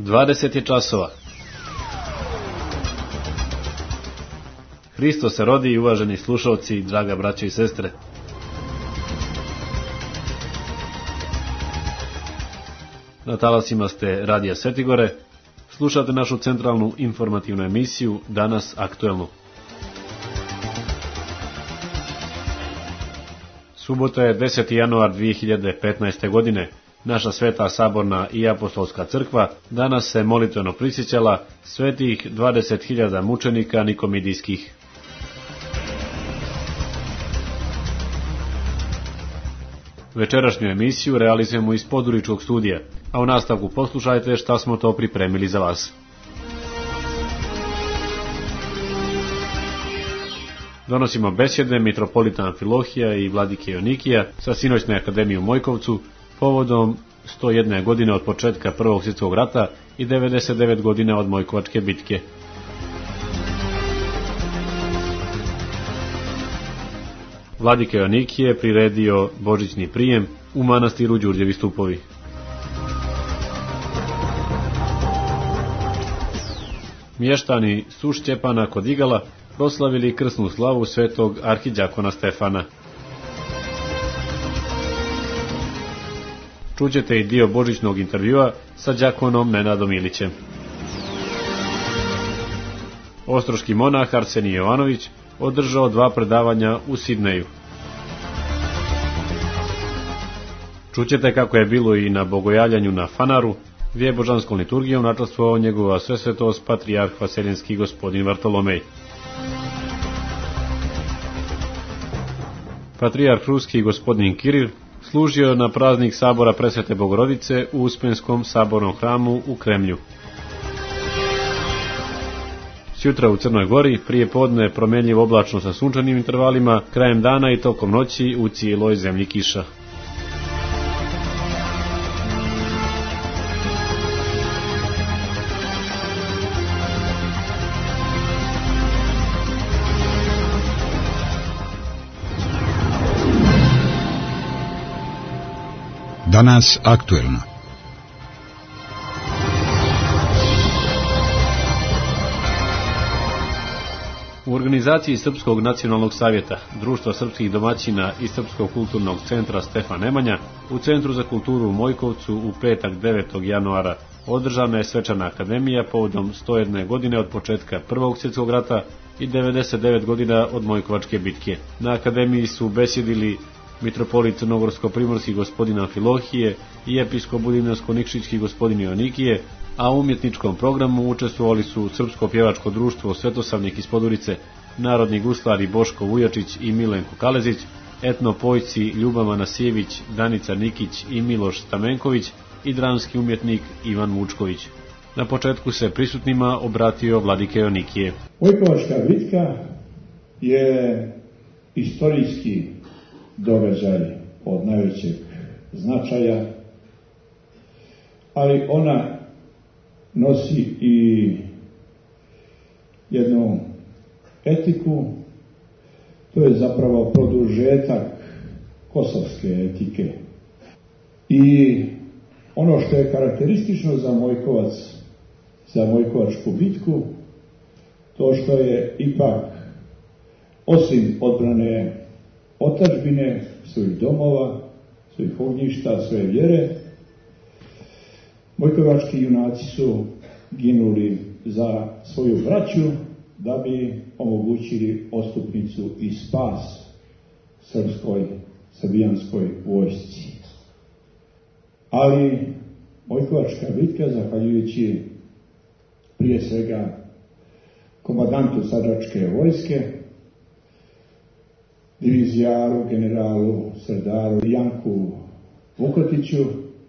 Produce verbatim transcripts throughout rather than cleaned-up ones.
dvadeset je časova. Hristo se rodi, uvaženi slušalci, draga braćo i sestre. Na talasima ste Radija Svetigore, slušate našu centralnu informativnu emisiju, danas aktuelnu. Subota je deseti januar dve hiljade petnaeste. godine. Naša Sveta Saborna i Apostolska crkva danas se molitveno prisjećala svetih dvadeset hiljada mučenika nikomidijskih. Večerašnju emisiju realizujemo iz Poduričkog studija, a u nastavku poslušajte šta smo to pripremili za vas. Donosimo besjede mitropolita Amfilohija i vladike Jonikija sa Sinoćne akademije u Mojkovcu povodom sto jedne godine od početka Prvog svjetskog rata i devedeset devet godina od Mojkovačke bitke. Vladike Jonikije priredio božićni prijem u manastiru Đurđevi stupovi. Mještani Sušćepana kod Igala proslavili krsnu slavu svetog arhidjakona Stefana. Čućete i dio božićnog intervjua sa đakonom Nenadom Ilićem. Ostroški monah Arsenij Jovanović održao dva predavanja u Sidneju. Čućete kako je bilo i na bogojavljanju na Fanaru, gdje je božanskom liturgijom načastvovao njegova svesvetost patrijarh Vaseljenski gospodin Vartolomej. Patrijarh ruski gospodin Kiril služio na praznik sabora Presvete Bogorodice u Uspenskom sabornom hramu u Kremlju. Sjutra u Crnoj Gori, prije podne promjenjivo oblačno sa sunčanim intervalima, krajem dana i tokom noći u cijeloj zemlji kiša. Danas aktuelno. U organizaciji Srpskog nacionalnog savjeta, Društva srpskih domaćina i Srpskog kulturnog centra Stefan Nemanja u Centru za kulturu u Mojkovcu u petak devetog januara održana je svečana akademija povodom sto jedne godine od početka Prvog svjetskog rata i devedeset devet godina od Mojkovačke bitke. Na akademiji su besjedili mitropolit crnogorsko-primorski gospodin Amfilohije i episkop budimljansko-nikšićki gospodin Jonikije, a u umjetničkom programu učestvovali su Srpsko pjevačko društvo Svetosavnik iz Podurice, narodni guslari Boško Vujačić i Milenko Kalezić, etnopojci Ljuba Manasijević, Danica Nikić i Miloš Stamenković i dramski umjetnik Ivan Vučković. Na početku se prisutnima obratio vladike Jonikije. Mojkovačka bitka je istorijski događaj od najvećeg značaja, ali ona nosi i jednu etiku, to je zapravo produžetak kosovske etike. I ono što je karakteristično za Mojkovac, za Mojkovačku bitku, to što je ipak, osim odbrane otadžbine, svojih domova, svojih ognjišta, svoje vjere, Mojkovački junaci su ginuli za svoju braću da bi omogućili odstupnicu i spas srpskoj, srbijanskoj vojsci. Ali Mojkovačka bitka, zahvaljujući prije svega komandantu Sadžačke vojske, divizijaru, generalu, srdaru Janku Vukotiću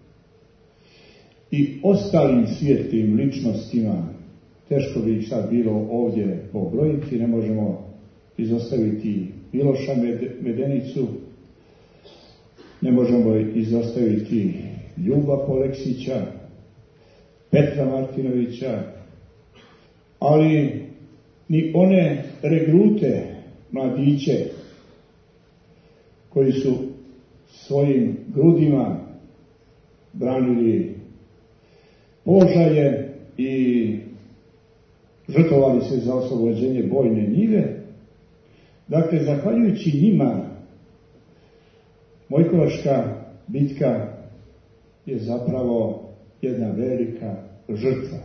i ostalim svijetlim ličnostima, teško bi ih sad bilo ovdje pobrojiti, ne možemo izostaviti Miloša Medenicu, ne možemo izostaviti Ljuba Poleksića, Petra Martinovića, ali ni one regrute, mladiće, koji su svojim grudima branili položaje i žrtvovali se za oslobođenje bojne njive. Dakle, zahvaljujući njima, Mojkovačka bitka je zapravo jedna velika žrtva.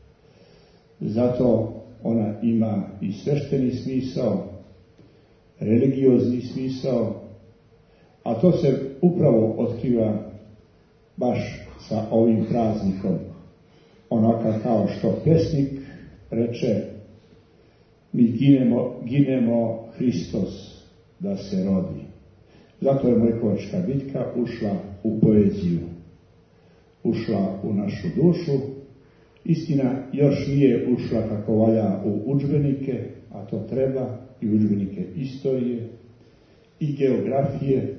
Zato ona ima i svešteni smisao, religiozni smisao, a to se upravo otkriva baš sa ovim praznikom. Onaka kao što pesnik reče, mi ginemo, ginemo Hristos da se rodi. Zato je Mojkovačka bitka ušla u poeziju, ušla u našu dušu. Istina, još nije ušla kako valja u udžbenike, a to treba, i udžbenike istorije, i geografije,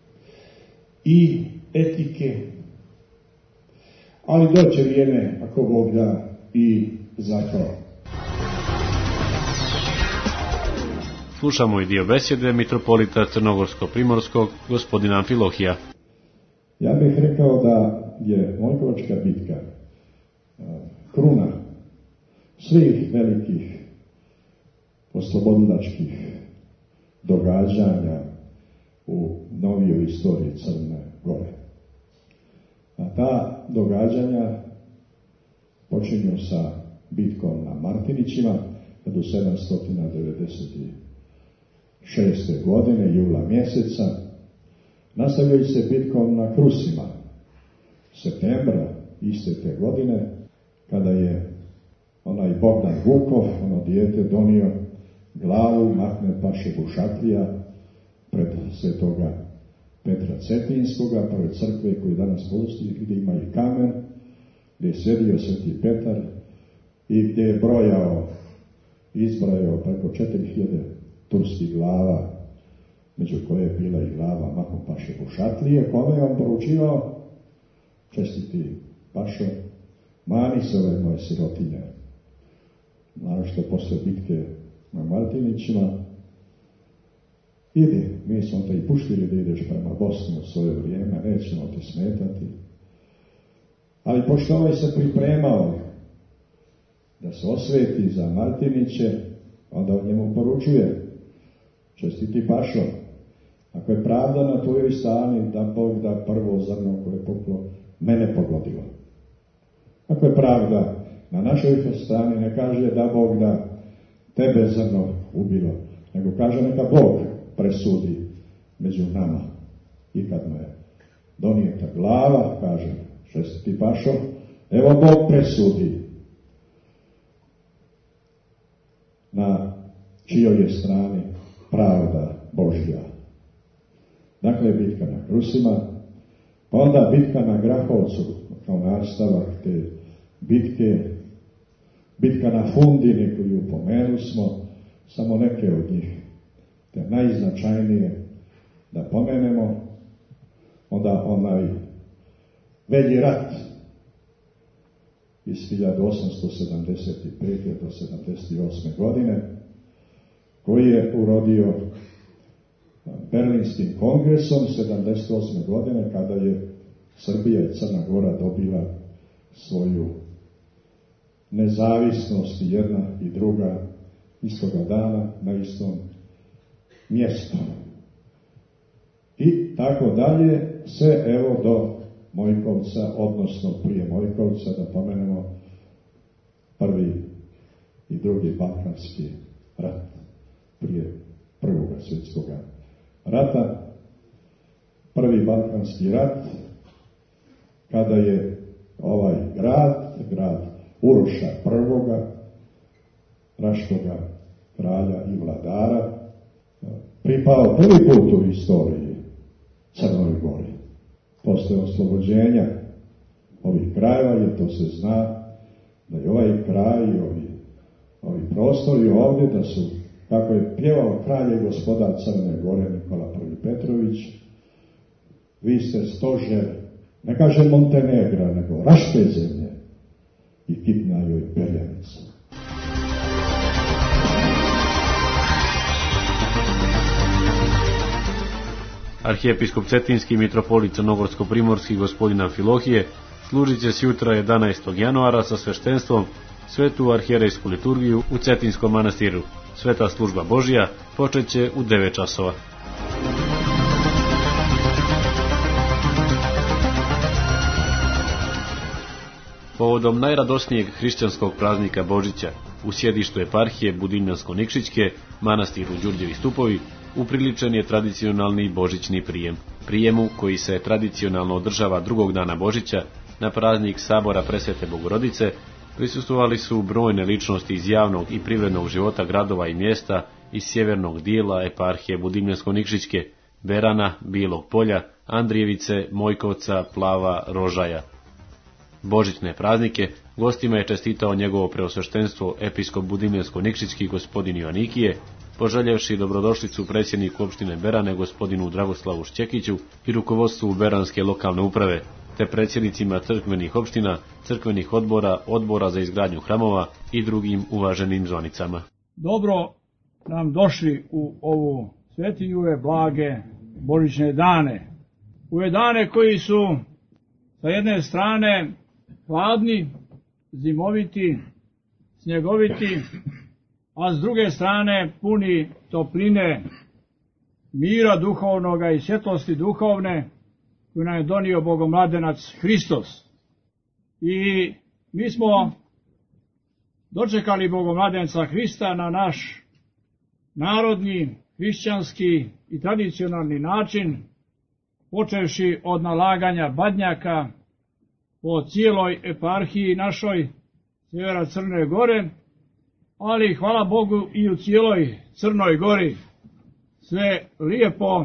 i etike, ali doće vrijeme, ako Bog da, i za to. Slušamo i dio besjede mitropolita Crnogorsko-Primorskog, gospodina Amfilohija. Ja bih rekao da je Mojkovačka bitka kruna svih velikih oslobodilačkih događanja u novijoj istoriji Crne Gore. A ta događanja počinju sa bitkom na Martinićima do sedamsto devedeset šeste. godine, jula mjeseca. Nastavljaju se bitkom na Krusima, septembra iste te godine, kada je onaj Bogdan Vukov, ono dijete, donio glavu Mahmed Paše Bušatlija pred svetoga Petra Cetinskoga, pored crkve koji danas postoji, gdje ima i kamen, gdje je sjedio sveti Petar i gdje je brojao, izbrojao preko četiri hiljade turskih glava, među koje je bila i glava Mahmed Paše Bušatlije, kome je on poručivao: čestiti Pašo, mani se ove moje sirotinje, naročito posle bitke na Martinićima, idi, mi smo te i puštili da ideš prema Bosni u svoje vrijeme, nećemo ti smetati. Ali pošto ovaj se pripremao da se osveti za Martiniće, onda njemu poručuje: čestiti Pašo, ako je pravda na tvojoj strani, da Bog da prvo zrno koje je puklo mene pogodilo. Ako je pravda na našoj strani, ne kaže da Bog da tebe zrno ubilo, nego kaže neka Bog presudi među nama. I kad mu je donijeta glava, kaže: čestiti Pašo, evo Bog presudi na čijoj je strani pravda Božja. Dakle, bitka na Krusima, pa onda bitka na Grahovcu kao nastavak te bitke, bitka na Fundini koju pomenu smo, samo neke od njih, te najznačajnije da pomenemo, onda onaj velji rat iz hiljadu osamsto sedamdeset pete do sedamdeset osme. godine, koji je urodio Berlinskim kongresom sedamdeset osme. godine, kada je Srbija i Crna Gora dobila svoju nezavisnost, jedna i druga istoga dana na istom mjestu. I tako dalje, sve evo do Mojkovca, odnosno prije Mojkovca, da pomenemo prvi i drugi Balkanski rat, prije prvoga svjetskoga rata. Prvi Balkanski rat, kada je ovaj grad, grad Uroša prvoga, raškoga kralja i vladara, pripao prvi put u istoriji Crnoj Gori. Posle oslobođenja ovih krajeva, jer to se zna, da je ovaj kraj i ovi, ovi prostori ovdje, da su, kako je pjevao kralj i gospodar Crne Gore Nikola Prvi Petrović, vi ste stožer, ne kaže Montenegra, nego Raške zemlje i kitna joj perjanica. Arhijepiskop Cetinski mitropolit Crnogorsko-Primorski gospodin Amfilohije služit će se jutra jedanaestog januara sa sveštenstvom svetu arhijerejsku liturgiju u Cetinskom manastiru. Sveta služba Božja počet će u devet časova. Povodom najradosnijeg hrišćanskog praznika Božića u sjedištu eparhije Budimljansko-Nikšićke, manastiru Đurđevi Stupovi, upriličen je tradicionalni božićni prijem. Prijemu, koji se tradicionalno održava drugog dana Božića, na praznik Sabora Presvete Bogorodice, prisustvovali su brojne ličnosti iz javnog i privrednog života gradova i mjesta iz sjevernog dijela eparhije Budimljansko-Nikšićke, Berana, Bilog Polja, Andrijevice, Mojkovca, Plava, Rožaja. Božićne praznike gostima je čestitao njegovo preosveštenstvo episkop Budimljansko-Nikšićki gospodin Joanikije, poželjevši dobrodošlicu predsjedniku opštine Berane gospodinu Dragoslavu Šćekiću i rukovodstvu Beranske lokalne uprave, te predsjednicima crkvenih opština, crkvenih odbora, odbora za izgradnju hramova i drugim uvaženim zvanicama. Dobro nam došli u ovu svetinju, ove blage božićne dane. U ove dane koji su sa jedne strane hladni, zimoviti, snjegoviti, a s druge strane puni topline, mira duhovnoga i svjetlosti duhovne koju nam je donio Bogomladenac Hristos. I mi smo dočekali Bogomladenca Hrista na naš narodni, hrišćanski i tradicionalni način, počevši od nalaganja badnjaka po cijeloj eparhiji našoj sjevera Crne Gore, ali hvala Bogu i u cijeloj Crnoj Gori sve lijepo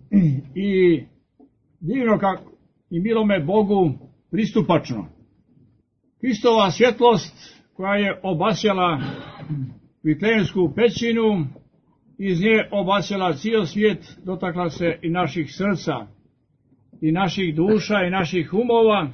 i divno kako i milome Bogu pristupačno. Hristova svjetlost koja je obasjala Vitlejemsku pećinu, iz nje obasjala cijel svijet, dotakla se i naših srca, i naših duša, i naših umova,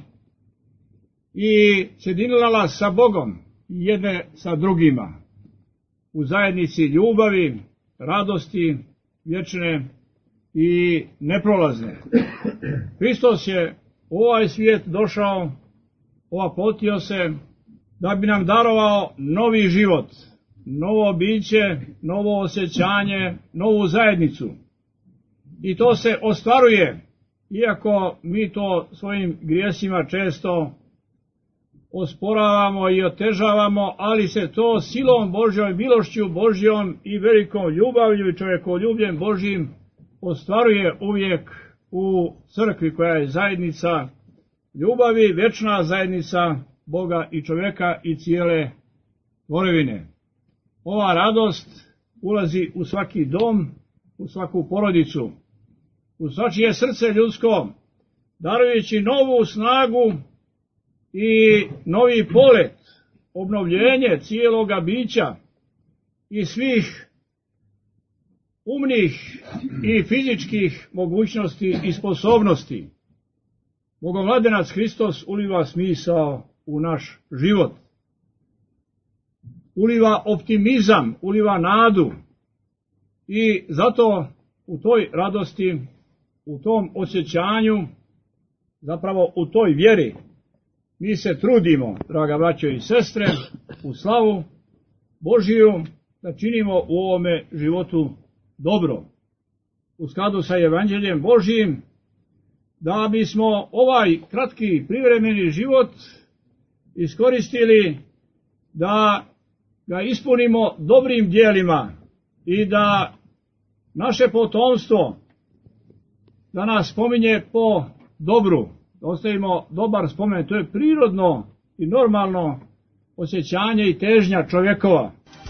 i sjedinila sa Bogom jedne sa drugima u zajednici ljubavi, radosti vječne i neprolazne. Hristos je u ovaj svijet došao, ovapotio se da bi nam darovao novi život, novo biće, novo osjećanje, novu zajednicu. I to se ostvaruje, iako mi to svojim grijesima često osporavamo i otežavamo, ali se to silom Božjom, milošću Božjom i velikom ljubavlju i čovjekoljubljem Božjim ostvaruje uvijek u crkvi koja je zajednica ljubavi, vječna zajednica Boga i čovjeka i cijele tvorevine. Ova radost ulazi u svaki dom, u svaku porodicu, u svačije srce ljudsko, darujući novu snagu i novi polet, obnovljenje cijeloga bića i svih umnih i fizičkih mogućnosti i sposobnosti. Bogomladenac Hristos uliva smisao u naš život. Uliva optimizam, uliva nadu i zato u toj radosti, u tom osjećanju, zapravo u toj vjeri, mi se trudimo, draga braćo i sestre, u slavu Božiju, da činimo u ovome životu dobro, u skladu sa Evanđeljem Božijim, da bismo ovaj kratki privremeni život iskoristili da ga ispunimo dobrim djelima i da naše potomstvo da nas spominje po dobru, da ostavimo dobar spomen. To je prirodno i normalno osjećanje i težnja čovjekova.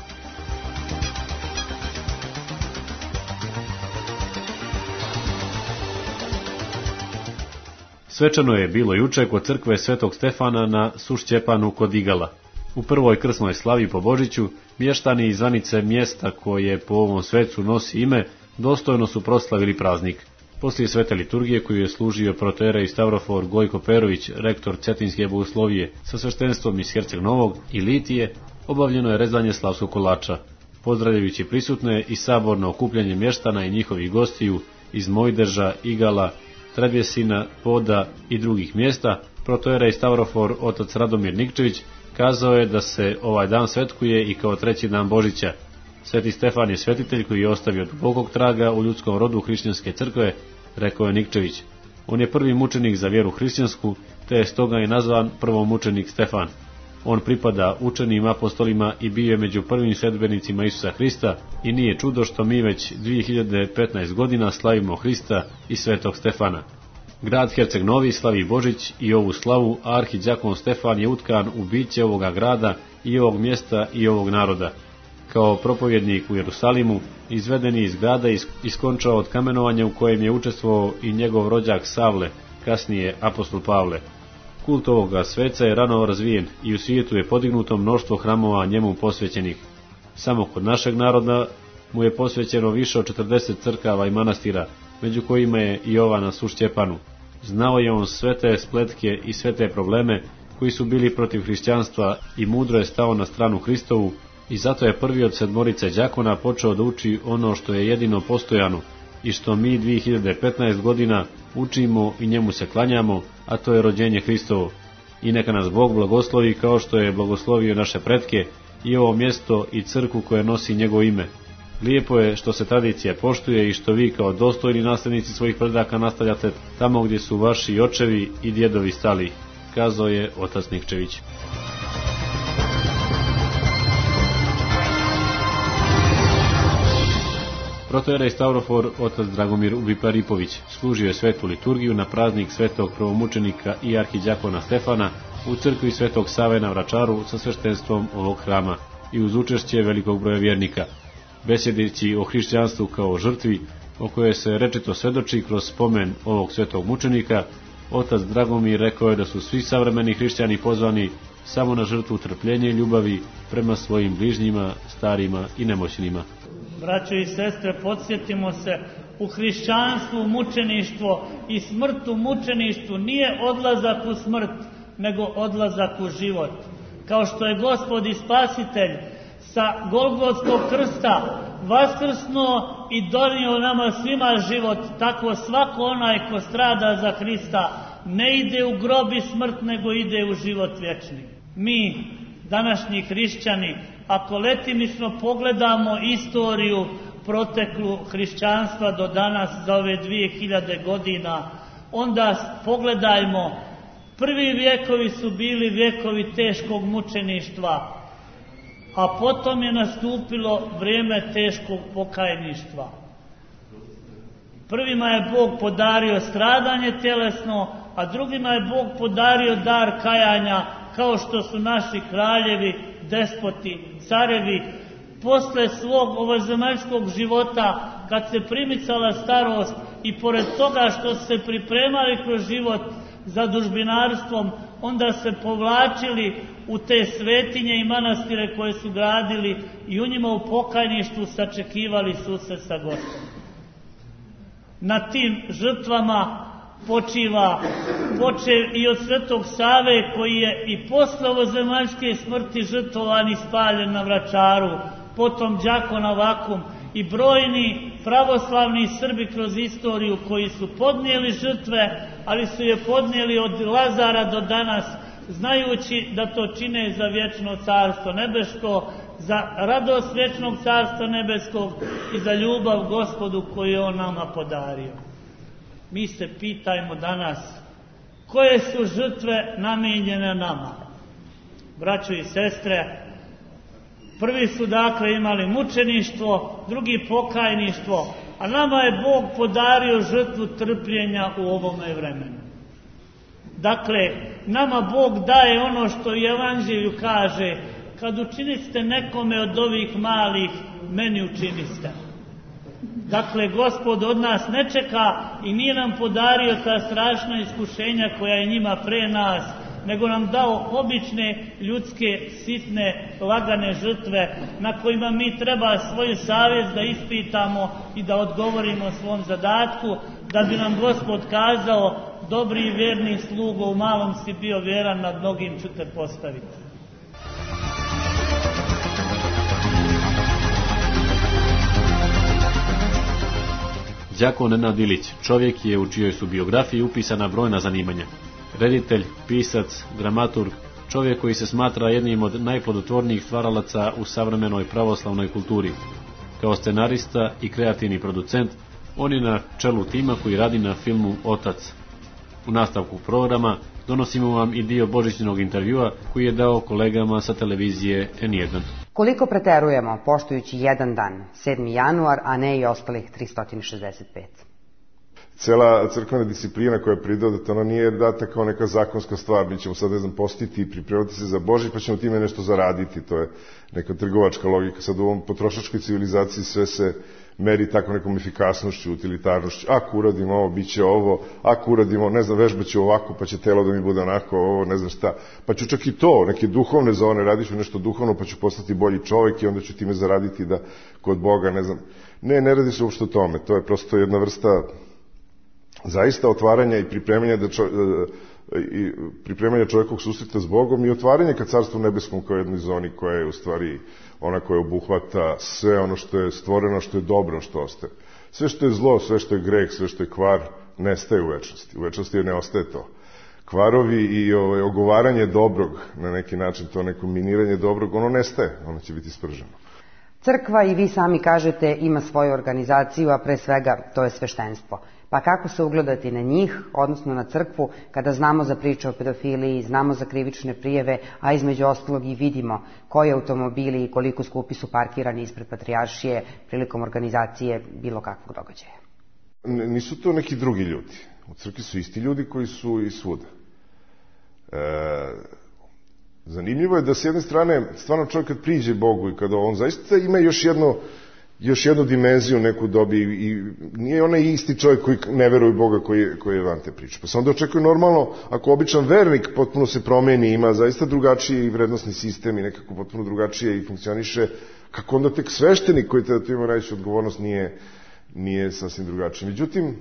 Svečano je bilo juče kod crkve Svetog Stefana na Sušćepanu kod Igala. U prvoj krsnoj slavi po Božiću, mještani i zvanice mjesta koje po ovom svecu nosi ime, dostojno su proslavili praznik. Poslije svete liturgije koju je služio protojerej Stavrofor Gojko Perović, rektor Cetinske bogoslovije, sa sveštenstvom iz Herceg Novog i Litije, obavljeno je rezanje slavskog kolača. Pozdravljajući prisutne i saborno okupljanje mještana i njihovih gostiju iz Mojdeža, Igala, Trebjesina, Poda i drugih mjesta, Protojerej Stavrofor otac Radomir Nikčević kazao je da se ovaj dan svetkuje i kao treći dan Božića. Sveti Stefan je svetitelj koji je ostavio dubokog traga u ljudskom rodu hrišćanske crkve, rekao je Nikčević. On je prvi mučenik za vjeru hrišćansku, te je stoga i nazvan prvomučenik Stefan. On pripada učenim apostolima i bio je među prvim sledbenicima Isusa Hrista i nije čudo što mi već dvije hiljade petnaeste godina slavimo Hrista i svetog Stefana. Grad Herceg Novi slavi Božić i ovu slavu, a arhidjakon Stefan je utkan u biće ovoga grada i ovog mjesta i ovog naroda. Kao propovjednik u Jerusalimu, izvedeni iz grada i iskončao od kamenovanja u kojem je učestvovao i njegov rođak Savle, kasnije apostol Pavle. Kult ovoga sveca je rano razvijen i u svijetu je podignuto mnoštvo hramova njemu posvećenih. Samo kod našeg naroda mu je posvećeno više od četrdeset crkava i manastira, među kojima je i ova na Sušćepanu. Znao je on sve te spletke i sve te probleme koji su bili protiv hrišćanstva i mudro je stao na stranu Hristovu i zato je prvi od sedmorice đakona počeo da uči ono što je jedino postojano i što mi dvije hiljade petnaeste godina učimo i njemu se klanjamo, a to je rođenje Hristovo. I neka nas Bog blagoslovi kao što je blagoslovio naše pretke i ovo mjesto i crkvu koje nosi njegovo ime. Lijepo je što se tradicija poštuje i što vi kao dostojni nasljednici svojih predaka nastavljate tamo gdje su vaši očevi i djedovi stali, kazao je otac Nikčević. Protojerej Stavrofor otac Dragomir Viparipović služio je svetu liturgiju na praznik svetog prvomučenika i arhidjakona Stefana u crkvi svetog Save na Vračaru sa sveštenstvom ovog hrama i uz učešće velikog broja vjernika. Besjedeći o hrišćanstvu kao žrtvi, o kojoj se rečito svedoči kroz spomen ovog svetog mučenika, otac Dragomir rekao je da su svi savremeni hrišćani pozvani samo na žrtvu trpljenja i ljubavi prema svojim bližnjima, starima i nemoćnima. Braćo i sestre, podsjetimo se, u hrišćanstvu mučeništvo i smrt u mučeništvu nije odlazak u smrt, nego odlazak u život. Kao što je Gospod i Spasitelj sa Golgotskog krsta vaskrsnuo i donio nama svima život, tako svako onaj ko strada za Hrista ne ide u grob i smrt, nego ide u život vječni. Mi, današnji hrišćani, ako letimično pogledamo istoriju proteklu hrišćanstva do danas za ove dvije hiljade godina, onda pogledajmo, prvi vjekovi su bili vjekovi teškog mučeništva, a potom je nastupilo vrijeme teškog pokajništva. Prvima je Bog podario stradanje tjelesno, a drugima je Bog podario dar kajanja, kao što su naši kraljevi, despoti, carevi, posle svog ovozemaljskog života, kad se primicala starost i pored toga što su se pripremali kroz život zadužbinarstvom, onda se povlačili u te svetinje i manastire koje su gradili i u njima u pokajništvu sačekivali susret sa Gospodom. Na tim žrtvama počiva, počev i od svetog Save, koji je i posle ovozemaljske smrti žrtvovan i spaljen na Vračaru, potom đakon Avakum i brojni pravoslavni Srbi kroz istoriju koji su podnijeli žrtve, ali su je podnijeli od Lazara do danas, znajući da to čine za vječno carstvo nebesko, za radost vječnog carstva nebeskog i za ljubav Gospodu koju je on nama podario. Mi se pitajmo danas, koje su žrtve namijenjene nama? Braćo i sestre, prvi su dakle imali mučeništvo, drugi pokajništvo, a nama je Bog podario žrtvu trpljenja u ovome vremenu. Dakle, nama Bog daje ono što u Evanđelju kaže, kad učiniste nekome od ovih malih, meni učiniste. Dakle, Gospod od nas ne čeka i nije nam podario ta strašna iskušenja koja je njima pre nas, nego nam dao obične, ljudske, sitne, lagane žrtve na kojima mi treba svoju savjest da ispitamo i da odgovorimo svom zadatku, da bi nam Gospod kazao, dobri i vjerni slugo, u malom si bio vjeran, nad mnogim ću te postaviti. Đakon Nenad Ilić čovjek je u čijoj su biografiji upisana brojna zanimanja. reditelj, pisac, dramaturg, čovjek koji se smatra jednim od najplodotvornijih stvaralaca u savremenoj pravoslavnoj kulturi. Kao scenarista i kreativni producent, on je na čelu tima koji radi na filmu Otac. U nastavku programa donosimo vam i dio božićnog intervjua koji je dao kolegama sa televizije N jedan. Koliko preterujemo poštujući jedan dan, sedmi januar, a ne i ostalih trista šezdeset pet? Cela crkvena disciplina koja je pridodata, ona nije data kao neka zakonska stvar, mi ćemo sad, ne znam, postiti i pripremati se za Božić, pa ćemo time nešto zaraditi, to je neka trgovačka logika. Sad u ovom potrošačkoj civilizaciji sve se meri tako nekom efikasnošću, utilitarnošću. Ako uradimo ovo, bit će ovo, ako uradimo, ne znam, vežba ću ovako, pa će telo da mi bude onako, ovo, ne znam šta. Pa ću čak i to, neke duhovne zone, radit ću nešto duhovno, pa ću postati bolji čovjek i onda ću time zaraditi da kod Boga, ne znam. Ne, ne radi se uopšte o tome, to je prosto jedna vrsta zaista otvaranja i pripremanja, da čo, i pripremanja čovjekovog susreta s Bogom i otvaranje ka Carstvu nebeskom kao jednoj zoni koja je u stvari ona koja obuhvata sve ono što je stvoreno, što je dobro, što ostaje. Sve što je zlo, sve što je greh, sve što je kvar, nestaje u večnosti. U večnosti ne ostaje to. Kvarovi i ovaj, ogovaranje dobrog, na neki način to neko miniranje dobrog, ono nestaje, ono će biti sprženo. Crkva, i vi sami kažete, ima svoju organizaciju, a pre svega to je sveštenstvo. Pa kako se ugledati na njih, odnosno na crkvu, kada znamo za priče o pedofiliji, znamo za krivične prijeve, a između ostalog i vidimo koji automobili i koliko skupi su parkirani ispred patrijaršije prilikom organizacije bilo kakvog događaja? Nisu to neki drugi ljudi. U crkvi su isti ljudi koji su i svuda. E, zanimljivo je da s jedne strane stvarno čovjek kad priđe Bogu i kada on zaista ima još jedno još jednu dimenziju neku dobi i nije onaj isti čovjek koji ne veruje u Boga koji, koji je van te priče. Pa se onda očekuje normalno, ako običan vernik potpuno se promeni, ima zaista drugačiji vrednosni sistem i nekako potpuno drugačije i funkcioniše, kako onda tek sveštenik koji te ima najveću odgovornost nije, nije sasvim drugačiji. Međutim,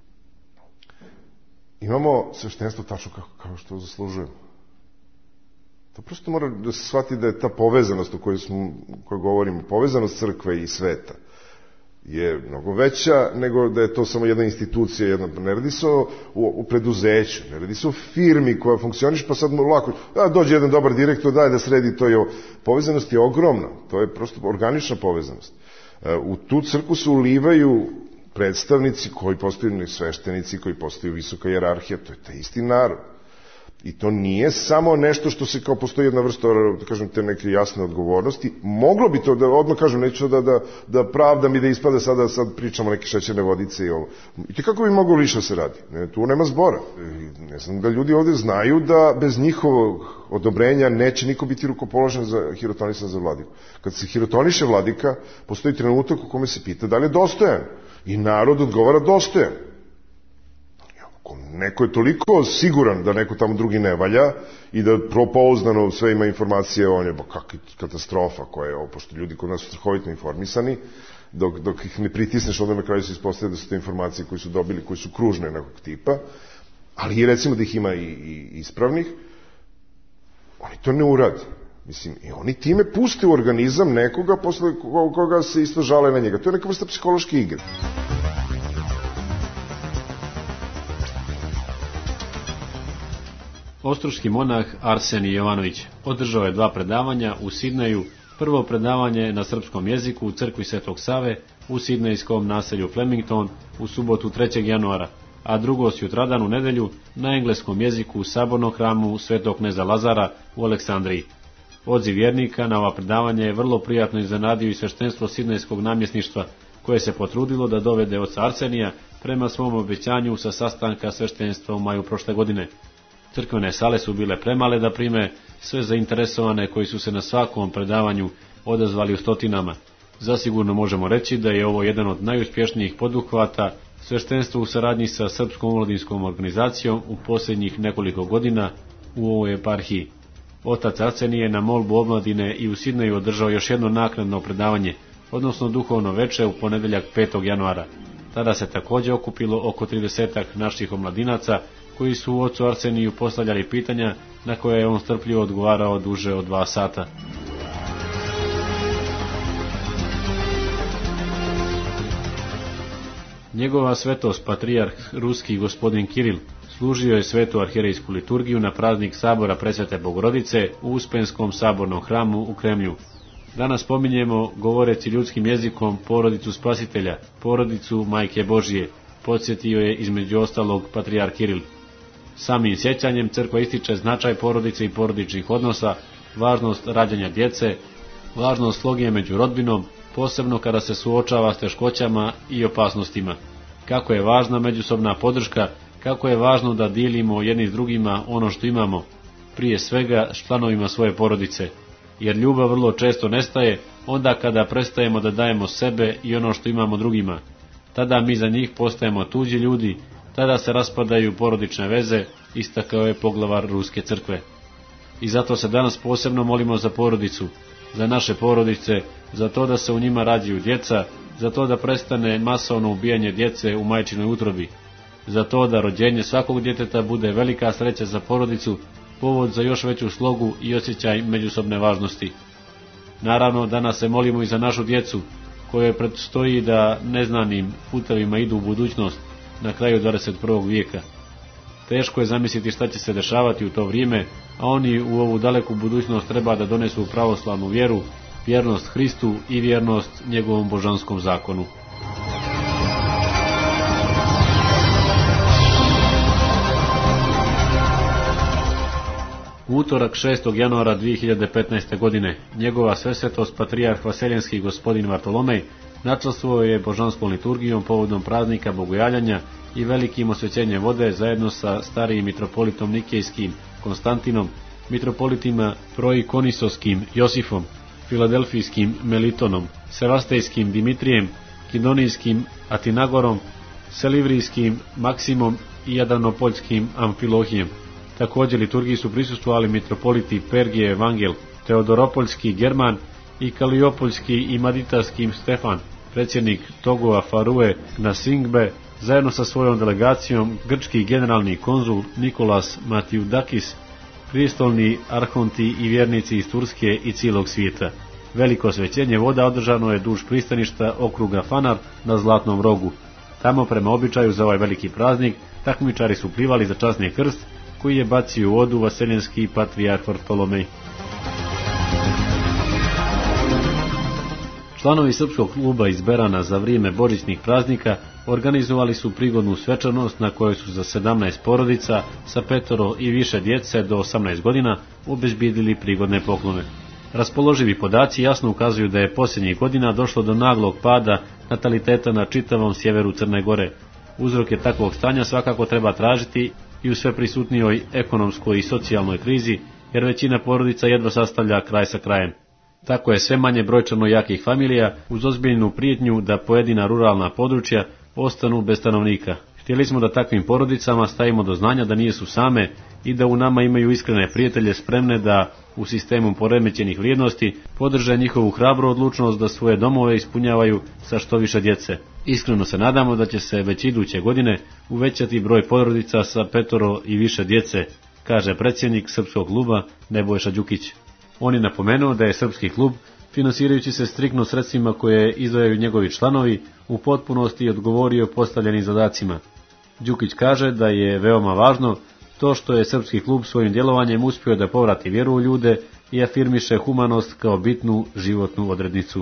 imamo sveštenstvo tačno kao, kao što zaslužujemo. To prosto mora da se shvati da je ta povezanost o kojoj, smo, kojoj govorimo, povezanost crkve i sveta, je mnogo veća nego da je to samo jedna institucija. Jedna, ne radi se o, u, u preduzeću, ne radi se o firmi koja funkcioniš, pa sad lako, da, dođe jedan dobar direktor, daj da sredi to. Je, povezanost je ogromna, to je prosto organična povezanost. U tu crkvu se ulivaju predstavnici koji postaju sveštenici, koji postaju visoka hijerarhija, to je taj isti narod. I to nije samo nešto što se kao postoji jedna vrsta, da kažem, te neke jasne odgovornosti. Moglo bi to, da odmah kažem, neću da, da, da pravdam i da ispada sada sad pričamo neke šećerne vodice i ovo. I te kako bi moglo više se radi? Ne, tu nema zbora. Ne znam da ljudi ovdje znaju da bez njihovog odobrenja neće niko biti rukopoložen za hirotonisan za vladiku. Kad se hirotoniše vladika, postoji trenutak u kome se pita da li je dostojan. I narod odgovara dostojan. Neko je toliko siguran da neko tamo drugi ne valja i da propouzdano sve ima informacije o njemu, kakva katastrofa koja je ovo, pošto ljudi kod nas su strahovito informisani, dok, dok ih ne pritisneš, onda na kraju se ispostavlja da su te informacije koje su dobili, koje su kružne nekog tipa, ali i recimo da ih ima i, i ispravnih, oni to ne urade. Mislim, i oni time puste u organizam nekoga posle koga se isto žale na njega. To je neka vrsta psihološke igre. Ostruški monah Arsenij Jovanović održao je dva predavanja u Sidneju. Prvo predavanje na srpskom jeziku u crkvi Svetog Save u sidnejskom naselju Flemington u subotu trećeg januara, a drugo sutradan u nedelju na engleskom jeziku u sabornom hramu Svetog Kneza Lazara u Aleksandriji. Odziv vjernika na ova predavanja je vrlo prijatno iznenadio i sveštenstvo sidnejskog namjesništva, koje se potrudilo da dovede oca Arsenija prema svom obećanju sa sastanka sveštenstva u maju prošle godine. Crkvene sale su bile premale da prime sve zainteresovane koji su se na svakom predavanju odazvali u stotinama. Zasigurno možemo reći da je ovo jedan od najuspješnijih poduhvata sveštenstva u saradnji sa Srpskom omladinskom organizacijom u posljednjih nekoliko godina u ovoj eparhiji. Otac Arsenij je na molbu omladine i u Sidneju održao još jedno naknadno predavanje, odnosno duhovno veče u ponedeljak petog januara. Tada se također okupilo oko tridesetak naših omladinaca koji su ocu Arseniju postavljali pitanja na koje je on strpljivo odgovarao duže od dva sata. Njegova svetost patrijarh ruski gospodin Kiril Služio je svetu arhijerejsku liturgiju na praznik sabora Presvete Bogorodice u Uspenskom sabornom hramu u Kremlju. Danas spominjemo, govoreći ljudskim jezikom, porodicu Spasitelja, porodicu Majke Božije, podsjetio je između ostalog patrijarh Kiril. Samim sjećanjem crkva ističe značaj porodice i porodičnih odnosa, važnost rađanja djece, važnost sloge među rodbinom, posebno kada se suočava s teškoćama i opasnostima. Kako je važna međusobna podrška, kako je važno da dijelimo jedni s drugima ono što imamo, prije svega s članovima svoje porodice, jer ljubav vrlo često nestaje onda kada prestajemo da dajemo sebe i ono što imamo drugima. Tada mi za njih postajemo tuđi ljudi, tada se raspadaju porodične veze, istakao je poglavar Ruske crkve. I zato se danas posebno molimo za porodicu, za naše porodice, za to da se u njima rađaju djeca, za to da prestane masovno ubijanje djece u majčinoj utrobi, za to da rođenje svakog djeteta bude velika sreća za porodicu, povod za još veću slogu i osjećaj međusobne važnosti. Naravno, danas se molimo i za našu djecu, koje predstoji da neznanim putevima idu u budućnost na kraju dvadeset prvog vijeka. Teško je zamisliti šta će se dešavati u to vrijeme, a oni u ovu daleku budućnost treba da donesu pravoslavnu vjeru, vjernost Hristu i vjernost njegovom božanskom zakonu. U utorak šestog januara dvije hiljade petnaeste. godine njegova svesvetost patrijarh Vaseljenski gospodin Vartolomej načastvovao je božanskom liturgijom povodom praznika Bogojavljanja i velikim osvećenjem vode zajedno sa starijim mitropolitom Nikejskim Konstantinom, mitropolitima Proikonisoskim Josifom, Filadelfijskim Melitonom, Sevastejskim Dimitrijem, Kidonijskim Atinagorom, Selivrijskim Maksimom i Jadanopoljskim Amfilohijem. Također liturgiji su prisustvovali mitropoliti Pergije Evangel, Teodoropoljski German i Kaliopoljski i Maditarski Stefan, predsjednik Togova Farue Gnasingbe, zajedno sa svojom delegacijom grčki generalni konzul Nikolas Matiudakis, pristolni arhonti i vjernici iz Turske i cijelog svijeta. Veliko osvećenje voda održano je duž pristaništa okruga Fanar na Zlatnom rogu. Tamo prema običaju za ovaj veliki praznik takmičari su plivali za časni krst koji je bacio u vodu vaseljenski patrijarh Vartolomej. Članovi srpskog kluba iz Berana za vrijeme božićnih praznika organizovali su prigodnu svečanost na kojoj su za sedamnaest porodica sa petoro i više djece do osamnaest godina obezbijedili prigodne poklone. Raspoloživi podaci jasno ukazuju da je posljednjih godina došlo do naglog pada nataliteta na čitavom sjeveru Crne Gore. Uzroke takvog stanja svakako treba tražiti i u sve prisutnijoj ekonomskoj i socijalnoj krizi, jer većina porodica jedva sastavlja kraj sa krajem. Tako je sve manje brojčano jakih familija uz ozbiljnu prijetnju da pojedina ruralna područja ostanu bez stanovnika. Htjeli smo da takvim porodicama stavimo do znanja da nisu same i da u nama imaju iskrene prijatelje spremne da, u sistemu poremećenih vrijednosti, podrže njihovu hrabru odlučnost da svoje domove ispunjavaju sa što više djece. Iskreno se nadamo da će se već iduće godine uvećati broj porodica sa petoro i više djece, kaže predsjednik srpskog kluba Nebojša Đukić. On je napomenuo da je srpski klub, finansirajući se striktno sredstvima koje izdvajaju njegovi članovi, u potpunosti odgovorio postavljenim zadacima. Đukić kaže da je veoma važno to što je srpski klub svojim djelovanjem uspio da povrati vjeru u ljude i afirmiše humanost kao bitnu životnu odrednicu.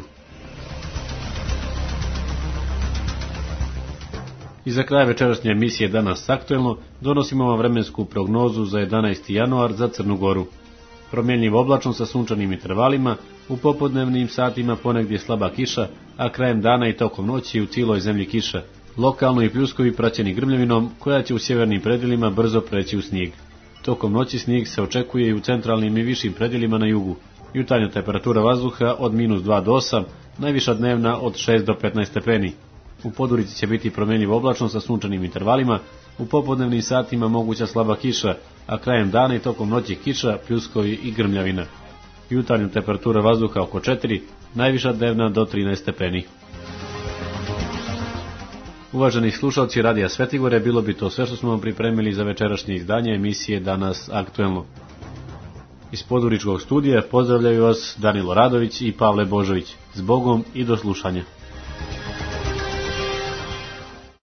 I za kraj večerašnje emisije Danas aktuelno donosimo vam vremensku prognozu za jedanaesti januar za Crnu Goru. Promjenljiv oblačno sa sunčanim intervalima, u popodnevnim satima ponegdje slaba kiša, a krajem dana i tokom noći u cijeloj zemlji kiša. Lokalno i pljuskovi praćeni grmljavinom koja će u sjevernim predjelima brzo preći u snijeg. Tokom noći snijeg se očekuje i u centralnim i višim predjelima na jugu. Jutarnja temperatura vazduha od minus dva do osam, najviša dnevna od šest do petnaest stepeni. U Podurici će biti promjenljiv oblačno sa sunčanim intervalima, u popodnevnim satima moguća slaba kiša, a krajem dana i tokom noći kiša, pljuskovi i grmljavina. Jutarnja temperatura vazduha oko četiri, najviša dnevna do trinaest stepeni. Uvaženi slušalci Radija Svetigore, bilo bi to sve što smo vam pripremili za večerašnje izdanje emisije Danas aktuelno. Iz Poduričkog studija pozdravljaju vas Danilo Radović i Pavle Božović. S Bogom i do slušanja.